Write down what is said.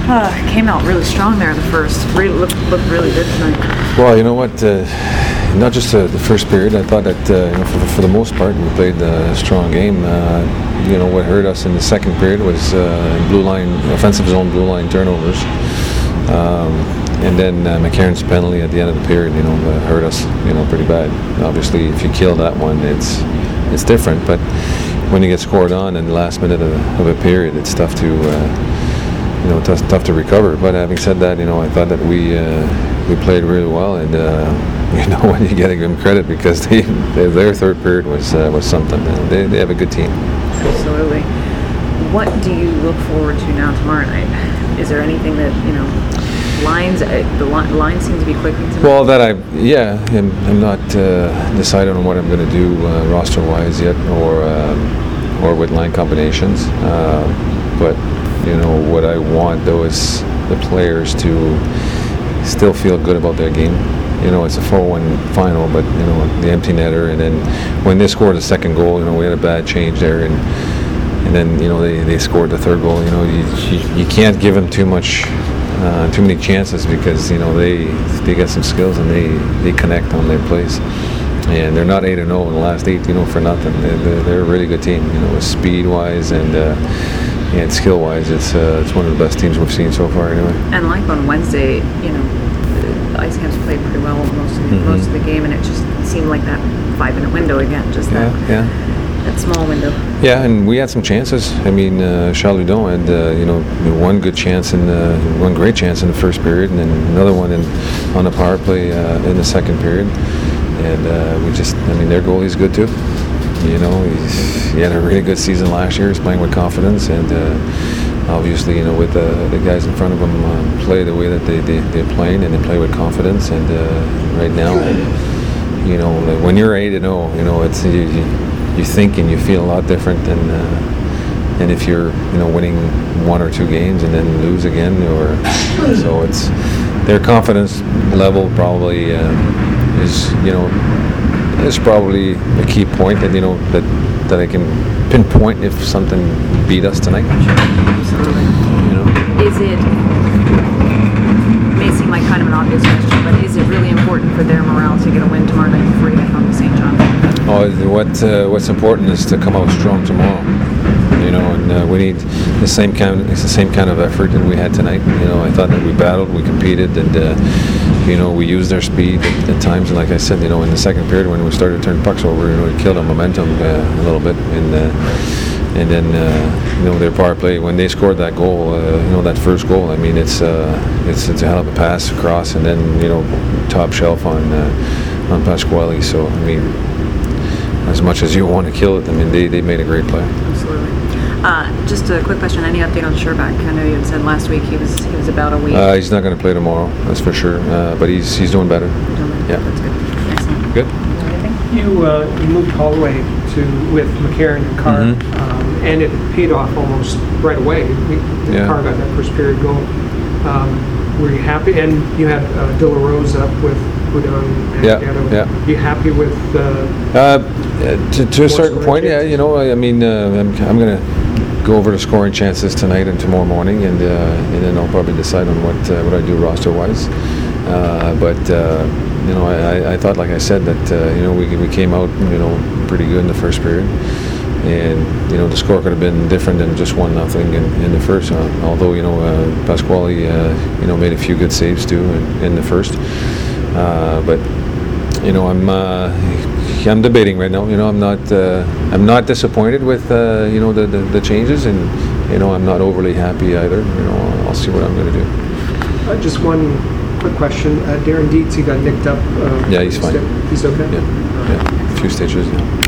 came out really strong there in the first. Really looked really good tonight. Well, you know what? Not just the first period. I thought that for the most part we played a strong game. What hurt us in the second period was blue line, offensive zone blue line turnovers, and then McCarron's penalty at the end of the period. Hurt us. Pretty bad. Obviously, if you kill that one, it's different. But when you get scored on in the last minute of a period, it's tough to tough to recover. But having said that, I thought that we played really well, and when you got to give them credit because their third period was something. They have a good team. Absolutely. What do you look forward to now tomorrow night? Is there anything that lines? The lines seem to be clicking tonight. Well, I'm not decided on what I'm going to do roster-wise yet, or with line combinations. But what I want though is the players to still feel good about their game. It's a 4-1 final, but the empty netter, and then when they scored the second goal, we had a bad change there, and then they scored the third goal. You can't give them too many chances because they got some skills and they connect on their plays, and they're not 8-0 in the last 8 for nothing. They're a really good team. Speed wise and skill wise, it's one of the best teams we've seen so far anyway. And like on Wednesday, the Ice Caps played pretty well most of the game, and it just seemed like that 5-minute window again, that small window. Yeah, and we had some chances. I mean, Charles Hudon had one good chance one great chance in the first period, and then another one on the power play in the second period. And their goalie's good too. He had a really good season last year. He's playing with confidence, and obviously, with the guys in front of him play the way that they're playing, and they play with confidence. And right now, when you're 8-0, it's you think and you feel a lot different than if you're winning 1 or 2 games and then lose again. So it's their confidence level probably is probably a key point that I can pinpoint if something beat us tonight. Absolutely. Is it may seem like kind of an obvious question, but is it really important for their morale to get a win tomorrow night before you head home to St. John? What's important is to come out strong tomorrow. And we need the same kind of effort that we had tonight. I thought that we battled, we competed, and we used their speed at times. And like I said, in the second period when we started to turn pucks over, we killed our momentum a little bit. And then their power play when they scored that goal, that first goal. I mean, it's a hell of a pass across, and then top shelf on Pasquale. So I mean, as much as you want to kill it, I mean they made a great play. Absolutely. Just a quick question. Any update on Sherbak? I know you had said last week he was about a week. He's not going to play tomorrow, that's for sure. But he's doing better. Yeah, that's good. Excellent. Good. You moved Holloway with McCarron and Carr, and it paid off almost right away. Carr got that first period goal. Were you happy? And you had De La Rose up with Hudon and Gatto. Yeah. You happy with to a certain point? Yeah. I mean, I'm going to go over the scoring chances tonight and tomorrow morning, and then I'll probably decide on what I do roster wise. I thought, like I said, that we came out pretty good in the first period, and the score could have been different than just 1-0 in the first. Although Pasquale made a few good saves too in the first, but I'm debating right now. I'm not disappointed with the changes, and I'm not overly happy either. I'll see what I'm going to do. Just one quick question. Darren Dietz, he got nicked up. Yeah, he's fine. He's okay? Yeah, a few stitches. Yeah.